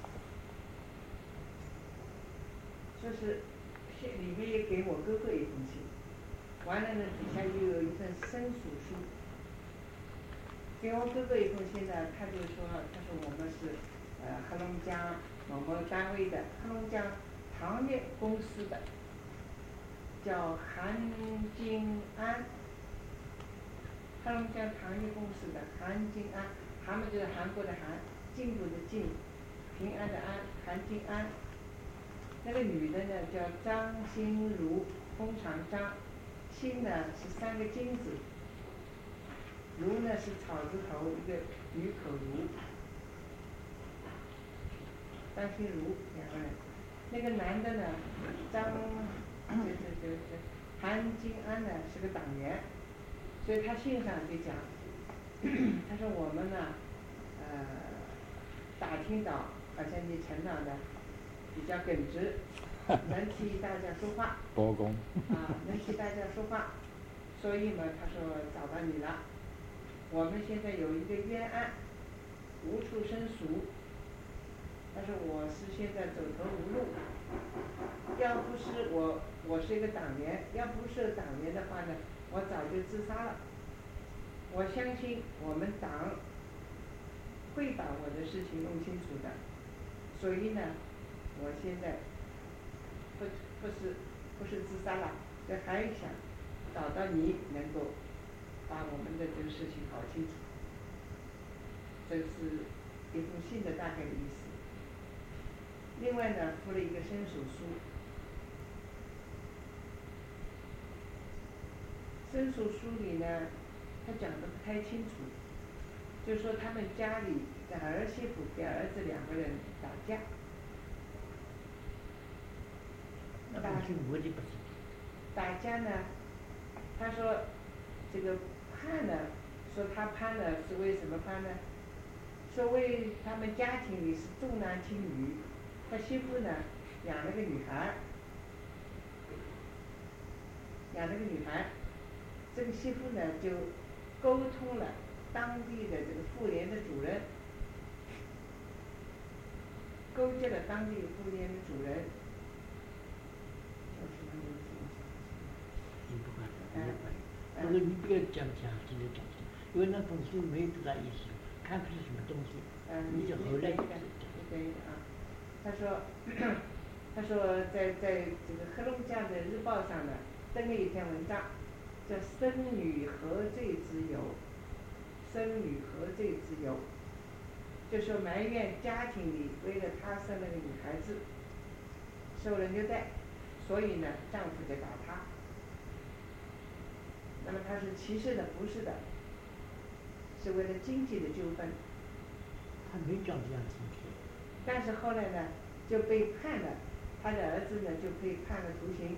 说是。里面也给我哥哥一封信，完了呢，底下又有一份申诉书。给我哥哥一封信呢，他就说，他说我们是呃黑龙江某某单位的，黑龙江糖业公司的，叫韩金安。黑龙江糖业公司的韩金安，韩嘛就是韩国的韩，进步的进，平安的安，韩金安。那个女的呢叫张心如，通常张，心呢是三个金字，如呢是草字头一个女口如，张心如两个人。那个男的呢，张，这这这这韩金安呢是个党员，所以他信上就讲，他说我们呢，呃，打听到好像你陈长的。比较耿直，能替大家说话。 多功。 啊，能替大家说话，所以嘛，他说找到你了。我们现在有一个冤案，无处申诉。他说我是现在走投无路，要不是我，我是一个党员，要不是党员的话呢，我早就自杀了。我相信我们党会把我的事情弄清楚的，所以呢。我现在不不是不是自杀了，这还想找到你能够把我们的这个事情搞清楚。 这是一封信的大概的意思。另外呢，附了一个申诉书。申诉书里呢，他讲的不太清楚，就说他们家里的儿媳妇跟儿子两个人打架。 那不是我的不是。 打架呢，他说这个判呢，说他判呢是为什么判呢？说为他们家庭里是重男轻女，他媳妇呢养了个女孩，养了个女孩，这个媳妇呢就沟通了当地的这个妇联的主任，勾结了当地妇联的主人，叫什么名字？ 你不管，你不管，这个你不要讲详细的讲清，因为那封书没有多大意思，看不是什么东西。 嗯， 你就后来你等一下啊，他说，他说在在这个黑龙江的日报上呢登了一篇文章，叫《生女何罪之有》，生女何罪之有，就说埋怨家庭里为了她生了个女孩子，受了虐待，所以呢丈夫就打她。那么他是歧视的，不是的，是为了经济的纠纷。 他没讲这样清楚。 但是后来呢，就被判了，他的儿子呢就被判了徒刑，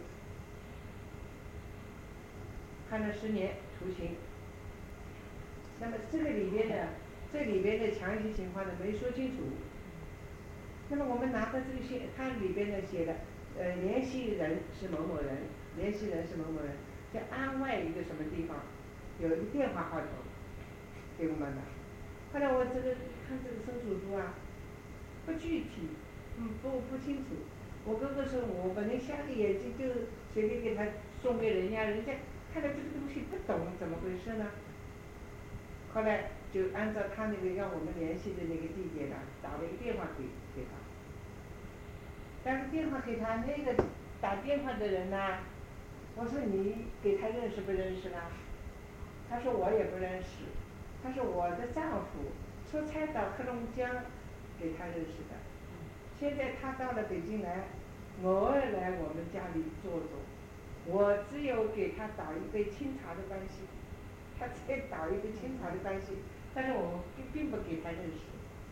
判了十年徒刑。那么这个里边呢，这里边的详细情况呢没说清楚。那么我们拿到这个信，它里边呢写的，呃，联系人是某某人，联系人是某某人，在安外一个什么地方，有一个电话号头，给我们的。后来我这个看这个申诉书啊，不具体，嗯，不不清楚。我哥哥说我本来瞎个眼睛就随便给他送给人家，人家看到这个东西不懂怎么回事呢？后来就按照他那个让我们联系的那个地点呢，打了一个电话给给他。但是电话给他那个打电话的人呢，我说你给他认识不认识啦？他说我也不认识。他说我的丈夫出差到黑龙江给他认识的，现在他到了北京来，偶尔来我们家里坐坐，我只有给他倒一杯清茶的关系，他再倒一杯清茶的关系，但是我并并不给他认识。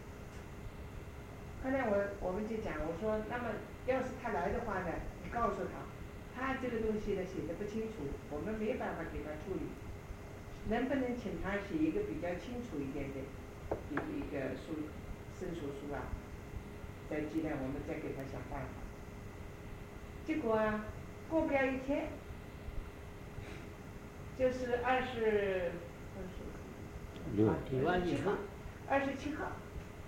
后来我我们就讲，我说那么要是他来的话呢，你告诉他，他这个东西呢写的不清楚，我们没办法给他处理。能不能请他写一个比较清楚一点的一个一个书申诉书啊？再尽量我们再给他想办法。结果啊，过不了一天，就是二十二十六二十七号，二十七号，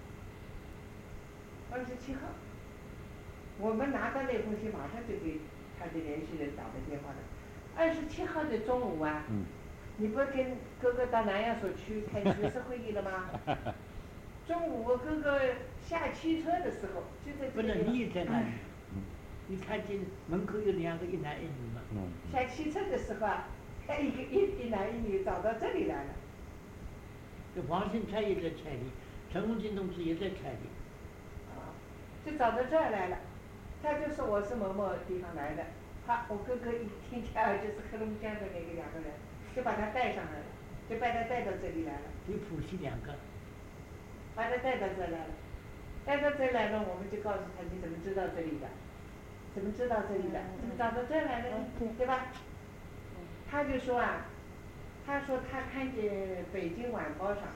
二十七号，我们拿到那封信，马上就给他的联系人打的电话了。二十七号的中午啊。 嗯你不跟哥哥到南阳所去开学生会议了吗？中午我哥哥下汽车的时候，就在这里。 不是你在哪里？嗯、你看见门口有两个一男一女吗？ 嗯、 下汽车的时候啊，一个一一男一女找到这里来了。 这黄新才也在菜里，陈洪金同志也在菜里。 啊，就找到这儿来了，他就说我是某某地方来的。好，我哥哥一听起来就是黑龙江的那个两个人。就把他带上来了，就把他带到这里来了。 你夫妻两个， 把他带到这来了，带到这来了，我们就告诉他你怎么知道这里的，怎么知道这里的，怎么找到这来的，对吧？他就说啊，他说他看见《北京晚报》上，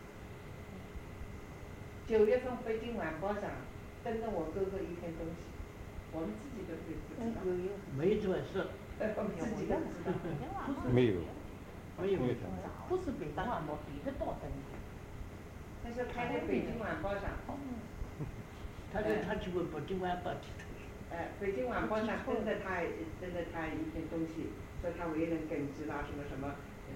九月份《北京晚报》上登了我哥哥一篇东西，我们自己都不知道， 没这事， 我们自己都不知道， 没有。 没有， 不是北京晚报，别的报登的。 他说看在《北京晚报》上， 他说他去过《北京晚报》。 呃，《北京晚报》上登着他登着他一篇东西，说他为人耿直啦，什么什么，呃，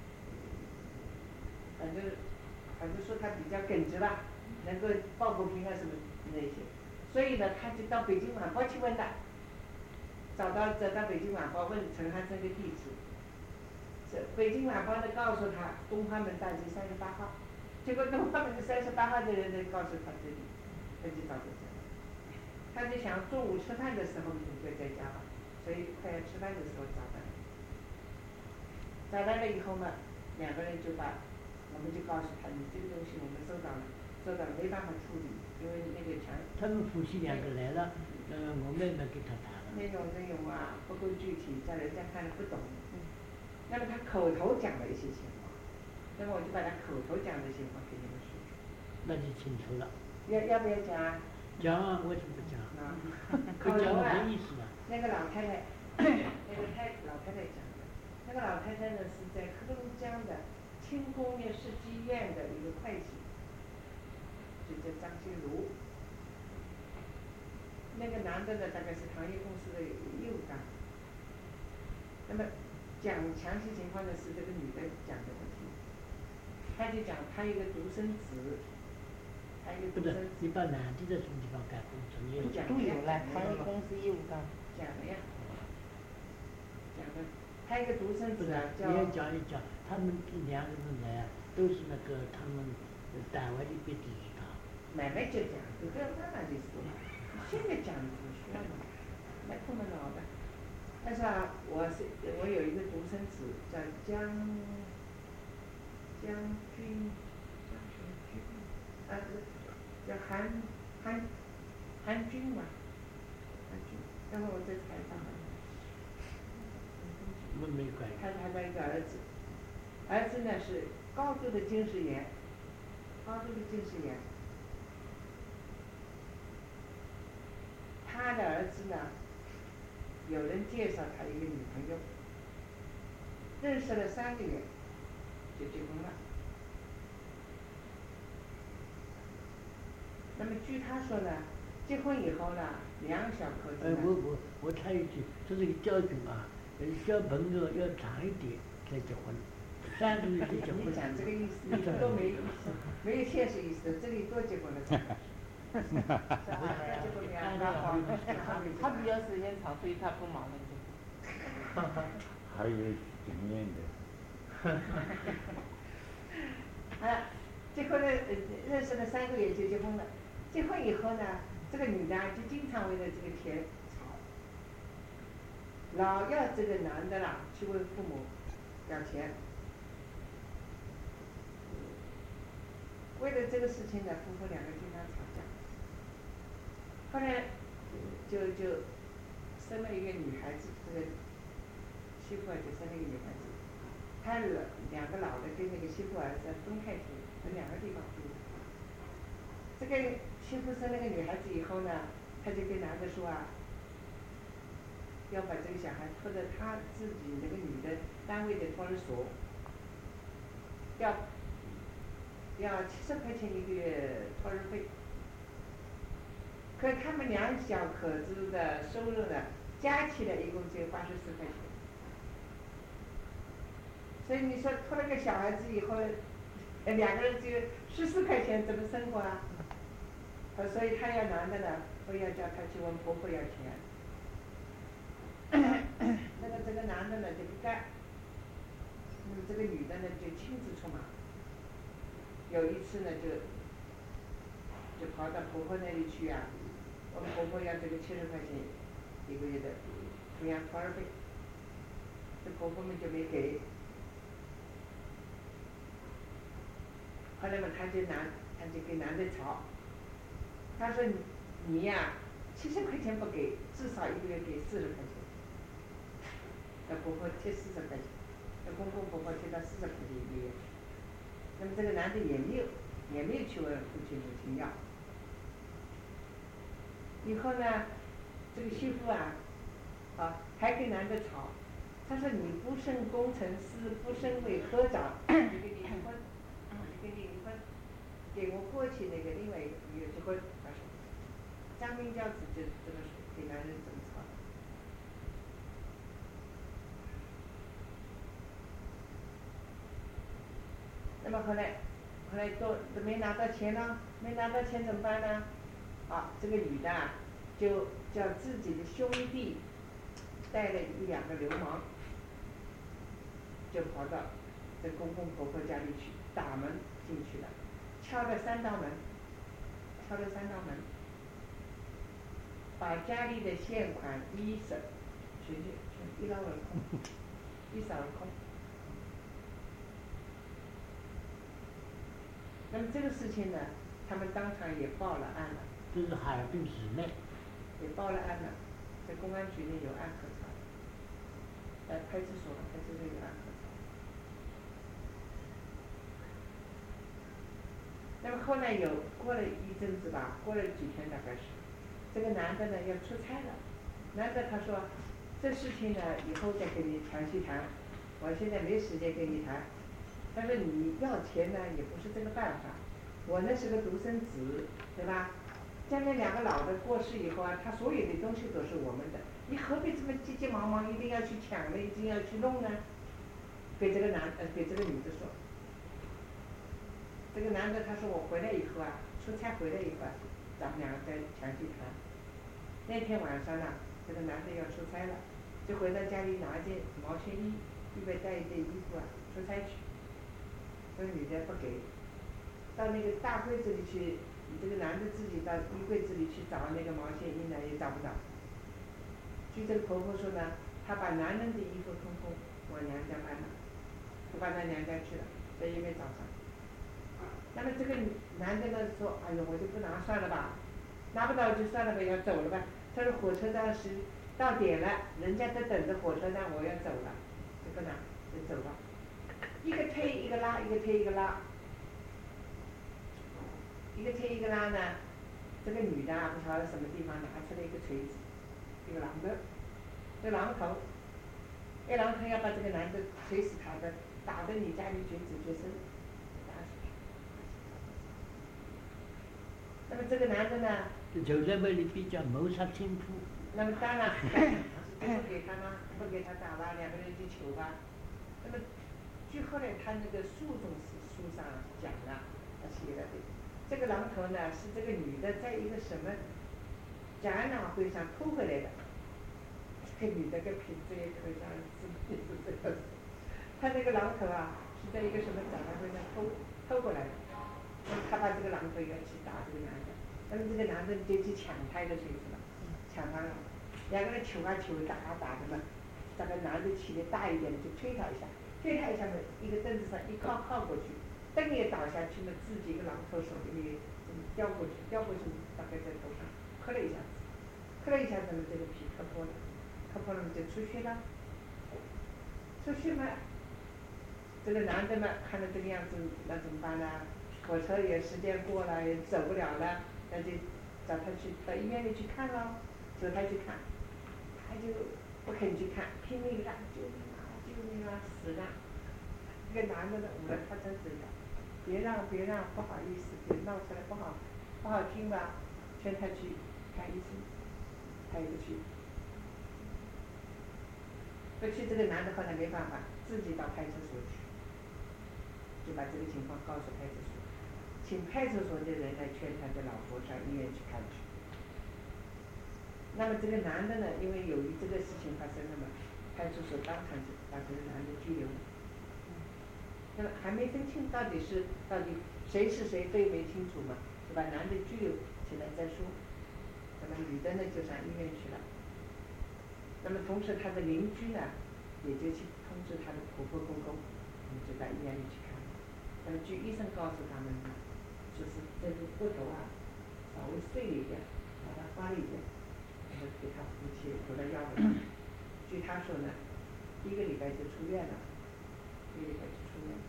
反正反正说他比较耿直吧，能够抱不平啊什么那些，所以呢，他就到《北京晚报》去问的，找到找到《北京晚报》问陈汉生的地址。北京晚报呢告诉他东华门大街三十八号， 结果等他们三十八号的人才告诉他这里，他就找不着了。他就想中午吃饭的时候你就在家吧，所以快要吃饭的时候找到了。找到了以后嘛，两个人就把，我们就告诉他，你这个东西我们收到了，收到了没办法处理，因为那个墙。 他们夫妻两个来了，呃，我妹妹给他谈了。 那种内容啊不够具体，叫人家看了不懂。嗯。那么他口头讲了一些情况，那么我就把他口头讲的情况给你们说。 那就清楚了。 要要不要讲啊？ 讲啊，为什么不讲？ 啊。 口头啊。没意思嘛。 那个老太太，那个太老太太讲的，那个老太太呢是在黑龙江的轻工业设计院的一个会计，就叫张新如。那个男的呢，大概是行业公司的业务干部。那么讲详细情况呢是这个女的讲的问题，他就讲他一个独生子，他一个独生子。 你把男的在什么地方干工作？你讲都有了，行业公司业务干部。 讲的呀，讲的，他一个独生子啊，叫。 你要讲一讲，他们两个人来啊，都是那个他们单位里边支持他。 慢慢就讲，这个慢慢就说了。现在讲的不需要的，来这么老的。但是啊，我是我有一个独生子叫江江军，江什么军？啊，叫韩韩韩军嘛，韩军。然后我在采访他。 我没关系。 他他的一个儿子，儿子呢是高度的近视眼，高度的近视眼。他的儿子呢，有人介绍他一个女朋友，认识了三个月，就结婚了。那么据他说呢，结婚以后呢，两小口子。 哎，我我我插一句，这是个教训啊，小朋友要长一点才结婚，三个月就结婚。 你讲这个意思，你都没意思，没有现实意思，这里多结婚了。 他比较时间长，所以他不忙了就。 还有经验的。 啊，结婚了，认识了三个月就结婚了。结婚以后呢，这个女的就经常为了这个钱吵，老要这个男的啦去问父母要钱。为了这个事情呢，夫妇两个经常吵架。后来就就生了一个女孩子，这个媳妇儿就生了一个女孩子。他两个老的跟那个媳妇儿在分开住，在两个地方住。这个媳妇生了个女孩子以后呢，他就跟男的说啊，要把这个小孩托在他自己那个女的单位的托儿所，要要七十块钱一个月托儿费。可他们两小口子的收入呢，加起来一共只有八十四块钱。所以你说托了个小孩子以后，两个人只有十四块钱，怎么生活啊？所以他要男的呢，非要叫他去问婆婆要钱。那个这个男的呢就不干，那么这个女的呢就亲自出马。有一次呢就就跑到婆婆那里去啊，问婆婆要这个七十块钱一个月的抚养托儿费，这婆婆们就没给。后来嘛，他就拿他就跟男的吵，他说你你呀七十块钱不给，至少一个月给四十块钱。那婆婆贴四十块钱，那公公婆婆贴到四十块钱一个月。那么这个男的也没有也没有去问父亲母亲要。以后呢，这个媳妇啊，啊还跟男的吵，他说你不升工程师，不升为科长，就跟你离婚，就跟你离婚，给我过去那个另外一个朋友结婚，他说，张明教子就这么说，给男人这么吵。那么后来，后来都都没拿到钱呢，没拿到钱怎么办呢？啊，这个女的啊，就叫自己的兄弟带了一两个流氓，就跑到这公公婆婆家里去，打门进去了。 敲了三道门，敲了三道门，把家里的现款、衣裳全全全一捞而空，一扫而空。那么这个事情呢，他们当场也报了案了。 这是哈尔滨市内。 也报了案了，在公安局里有案可查，在派出所派出所有案可查。那么后来有过了一阵子吧，过了几天大概是，这个男的呢要出差了，男的他说，这事情呢以后再跟你详细谈，我现在没时间跟你谈。他说你要钱呢也不是这个办法，我呢是个独生子，对吧？将来两个老的过世以后啊，他所有的东西都是我们的，你何必这么急急忙忙，一定要去抢呢，一定要去弄呢？给这个男呃给这个女的说。这个男的他说我回来以后啊，出差回来以后啊，咱们两个再详细谈。那天晚上呢，这个男的要出差了，就回到家里拿一件毛线衣，预备带一件衣服啊出差去。这个女的不给，到那个大柜子里去，你这个男的自己到衣柜子里去找那个毛线衣呢，也找不到。据这个婆婆说呢，她把男人的衣服通通往娘家搬了，就搬到娘家去了，在因为早上。那么这个男的呢说，哎呦，我就不拿算了吧，拿不到就算了呗，要走了吧。他说火车站是到点了，人家在等着火车站，我要走了，就不拿，就走了。一个推一个拉，一个推一个拉，一个推一个拉呢，这个女的啊不晓得什么地方拿出来一个锤子，一个榔头，这榔头，一榔头要把这个男的锤死他的，打得你家里绝子绝孙。那么这个男的呢？ 就在那里比较谋杀亲夫。 那么当然，不给他吗？不给他打了，两个人就求吧。那么，据后来他那个诉讼书上讲了，他写了的，这个榔头呢是这个女的在一个什么展览会上偷回来的。这个女的跟瓶子也可以上是是这个，他那个榔头啊是在一个什么展览会上偷偷过来的。那么他把这个榔头要去打这个男的，那么这个男的就去抢他一个锤子了，抢他了，两个人求啊求，打啊打的嘛，这个男的气力大一点的就推他一下，推他一下呢，一个凳子上一靠靠过去，凳也倒下去了，自己一个榔头手里面掉过去，掉过去大概在头上磕了一下子，磕了一下子呢，这个皮磕破了，磕破了就出血了，出血嘛，这个男的嘛看到这个样子，那怎么办呢？火车也时间过了，也走不了了，那就找他去到医院里去看咯，走他去看，他就不肯去看，拼命的救命啊救命啊死了。这个男的呢捂了他真嘴的，别让别让，不好意思，别闹出来不好不好听吧，劝他去看医生，他也不去。不去这个男的后来没办法，自己到派出所去，就把这个情况告诉派出所。请派出所的人来劝他的老婆上医院去看去。那么这个男的呢，因为由于这个事情发生了嘛，派出所当场就把这个男的拘留了。那么还没分清到底是到底谁是谁非没清楚嘛，就把男的拘留起来再说。那么女的呢就上医院去了。那么同时他的邻居呢，也就去通知他的婆婆公公，就到医院里去看。那么据医生告诉他们呢，就是这个骨头啊稍微碎了一点，把它刮了一点，然后给他夫妻涂了药的。据他说呢，一个礼拜就出院了，一个礼拜就出院了。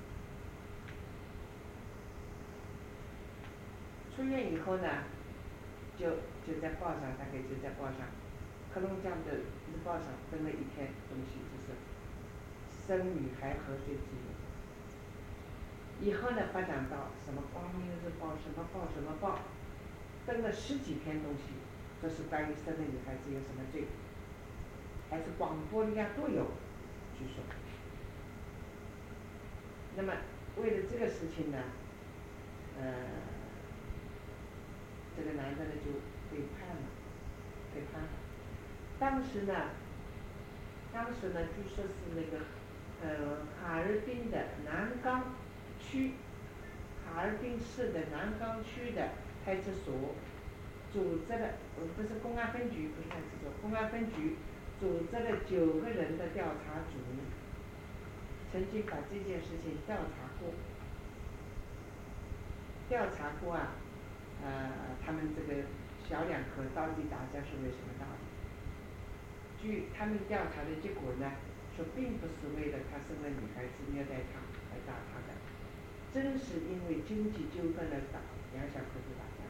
出院以后呢，就就在报上，大概就在报上，黑龙江的日报上登了一篇东西，就是生女孩河水之友。以后呢，发展到什么光明日报、什么报、什么报，登了十几篇东西，这是关于生的女孩子有什么罪，还是广播里啊都有，据说。那么为了这个事情呢，呃，这个男的呢就被判了，被判了。当时呢，当时呢，据说是那个呃哈尔滨的南岗区哈尔滨市的南岗区的派出所组织了，呃，不是公安分局，不是派出所，公安分局组织了九个人的调查组，曾经把这件事情调查过，调查过啊，呃，他们这个小两口到底打架是为什么打的？据他们调查的结果呢，说并不是为了她生了女孩子虐待她而打她的，真是因为经济纠纷而打两小口子打架。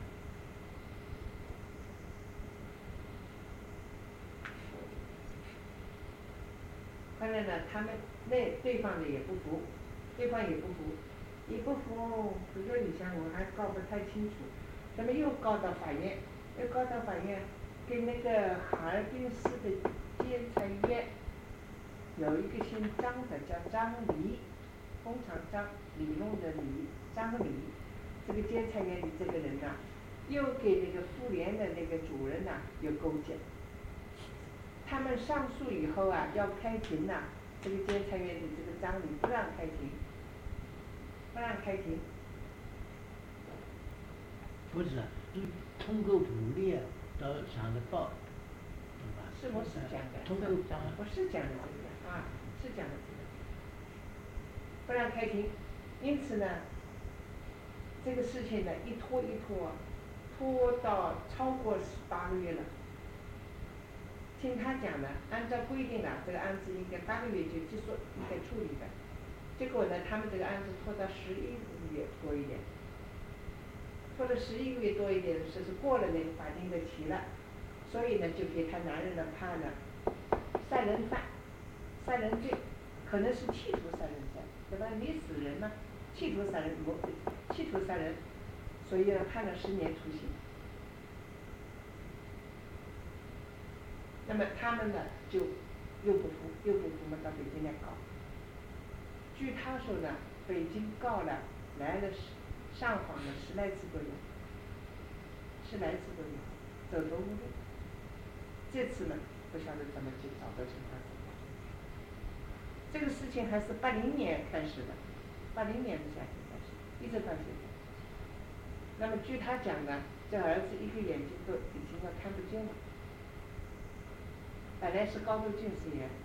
后来呢，他们那对方的也不服，对方也不服，一不服，这个你像我还搞不太清楚，他们又告到法院，又告到法院，跟那个哈尔滨市的监察院有一个姓张的叫张黎，工厂张，理弄的理，张黎，这个监察院的这个人呐、啊，又给那个妇联的那个主任呐、啊、有勾结。他们上诉以后啊，要开庭呐、啊，这个监察院的这个张黎不让开庭，不让开庭。 不是，是通过武力到上的报，对吧？ 是我是讲的， 通过讲， 我是讲的这个啊，是讲的这个，不让开庭，因此呢，这个事情呢一拖一拖，拖到超过十八个月了。听他讲呢，按照规定啊，这个案子应该八个月就结束，应该处理的。结果呢，他们这个案子拖到十一个月多一点，拖了十一个月多一点，说是过了那个法定的期了，所以呢，就给他男人呢判了杀人犯，杀人罪，可能是企图杀人罪，对吧？你死人嘛，企图杀人，谋企图杀人，所以呢判了十年徒刑。那么他们呢就又不服，又不服嘛，到北京来告。据他说呢，北京告了来了上访了十来次都有，十来次都有，走投无路。这次呢，不晓得怎么去找到情况。这个事情还是八零年开始的，八零年的夏天开始，一直到现在。那么据他讲呢，这儿子一个眼睛都已经要看不见了。本来是高度近视眼，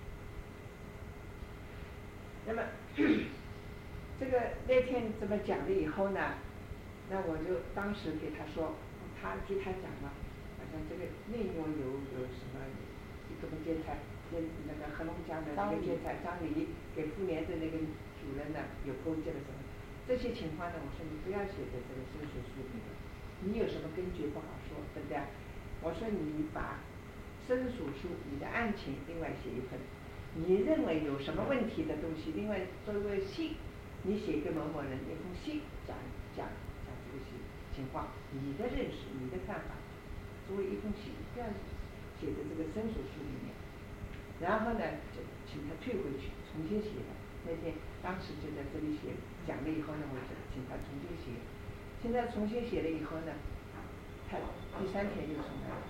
那么这个那天这么讲了以后呢，那我就当时给他说，他据他讲了，好像这个内容有有什么一个监察，监那个黑龙江的那个监察张黎给妇联的那个主任呢有勾结了什么，这些情况呢，我说你不要写在这个申诉书里面，你有什么根据不好说，对不对？我说你把申诉书你的案情另外写一份，你认为有什么问题的东西，另外作为信，你写给某某人一封信，讲讲讲这个信情况，你的认识，你的看法，作为一封信，这样写在这个申诉书里面。然后呢，就请他退回去，重新写的。那天当时就在这里写，讲了以后呢，我就请他重新写。现在重新写了以后呢，他第三天又送来了。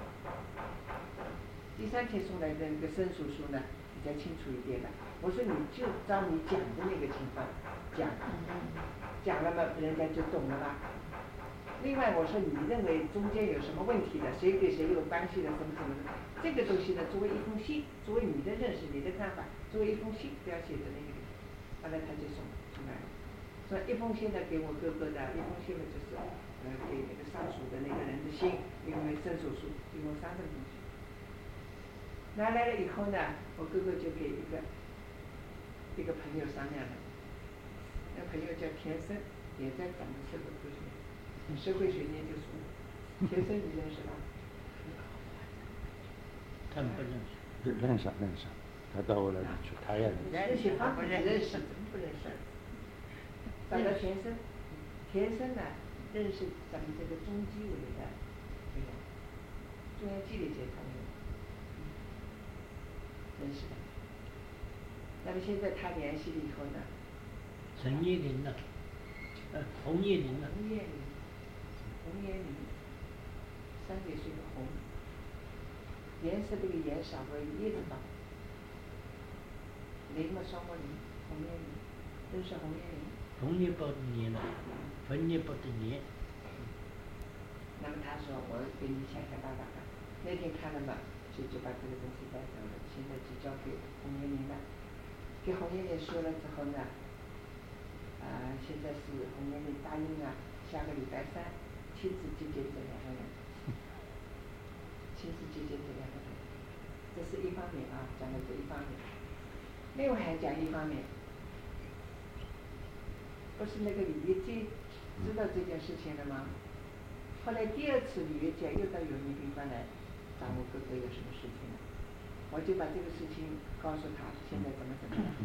第三天送来的那个申诉书呢，比较清楚一点了。我说你就照你讲的那个情况讲，讲了嘛，人家就懂了吧。另外我说你认为中间有什么问题的，谁跟谁有关系的，什么什么的，这个东西呢，作为一封信，作为你的认识、你的看法，作为一封信，不要写在那个里。后来他就送送来了，说一封信呢给我哥哥的，一封信呢就是呃给那个上诉的那个人的信，一个申诉书，一共三份东西。拿来了以后呢，我哥哥就给一个一个朋友商量了，那朋友叫田生，也在咱们社会科学社会学研究所。田生你认识吧？ 他们不认识。 认识认识，他到我那里去，他也这些方不认识，不认识。找到田生，田生呢认识咱们这个中纪委的这个中央纪律检查委员。认识的。那么现在他联系了以后呢？ 陈叶林呢？呃，洪叶林呢？ 洪叶林，洪叶林，三点水的红，颜色这个颜少过叶子高。林嘛双过林，洪叶林，认识洪叶林。 红年报的年了，红年报的年。 那么他说我给你想想办法吧，那天看了嘛，就就把这个东西带走了，现在就交给洪月玲了。给洪月玲说了之后呢，啊、呃，现在是洪月玲答应啊，下个礼拜三亲自接见这两个人，亲自接见这两个人，这是一方面啊，讲的这一方面。另外还讲一方面，不是那个李月姬知道这件事情了吗？后来第二次李月姬又到永宁宾馆来找我哥哥有什么事情了，我就把这个事情告诉他，现在怎么怎么样。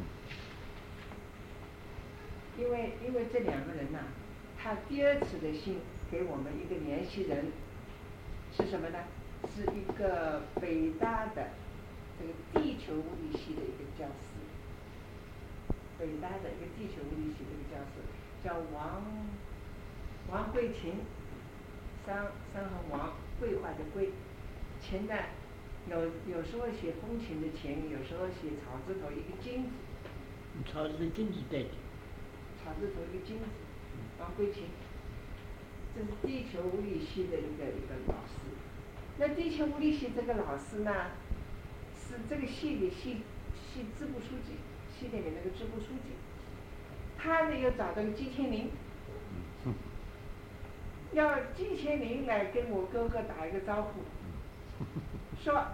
因为因为这两个人呐、啊，他第二次的信给我们一个联系人是什么呢？是一个北大的这个地球物理系的一个教师，北大的一个地球物理系的一个教师叫王王桂琴，三三横王，桂花的桂，琴呢有有时候写风琴的琴，有时候写草字头一个金字， 草字金字带的， 草字头一个金字，王桂琴，这是地球物理系的一个一个老师。那地球物理系这个老师呢，是这个系里系系支部书记，系里面那个支部书记，他呢又找到了季天林，要季天林来跟我哥哥打一个招呼，说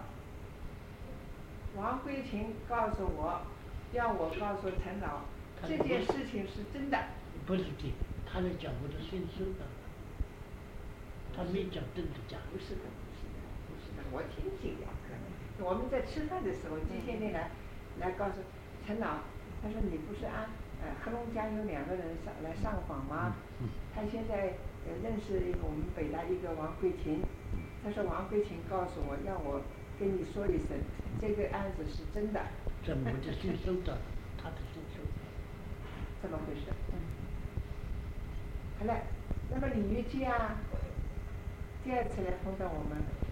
王桂琴告诉我，要我告诉陈老，这件事情是真的。 不是的，他是讲我的心声的，他没讲真的假。 不是的，不是的，不是的，我听听呀，可能我们在吃饭的时候，季天林来来告诉陈老，他说你不是按呃黑龙江有两个人上来上访吗？他现在呃认识一个我们北大一个王桂琴，他说王桂琴告诉我要我跟你说一声，这个案子是真的。 这我的心收到，他的心收到。 这么回事？嗯。好了，那么李月姬啊，第二次来碰到我们。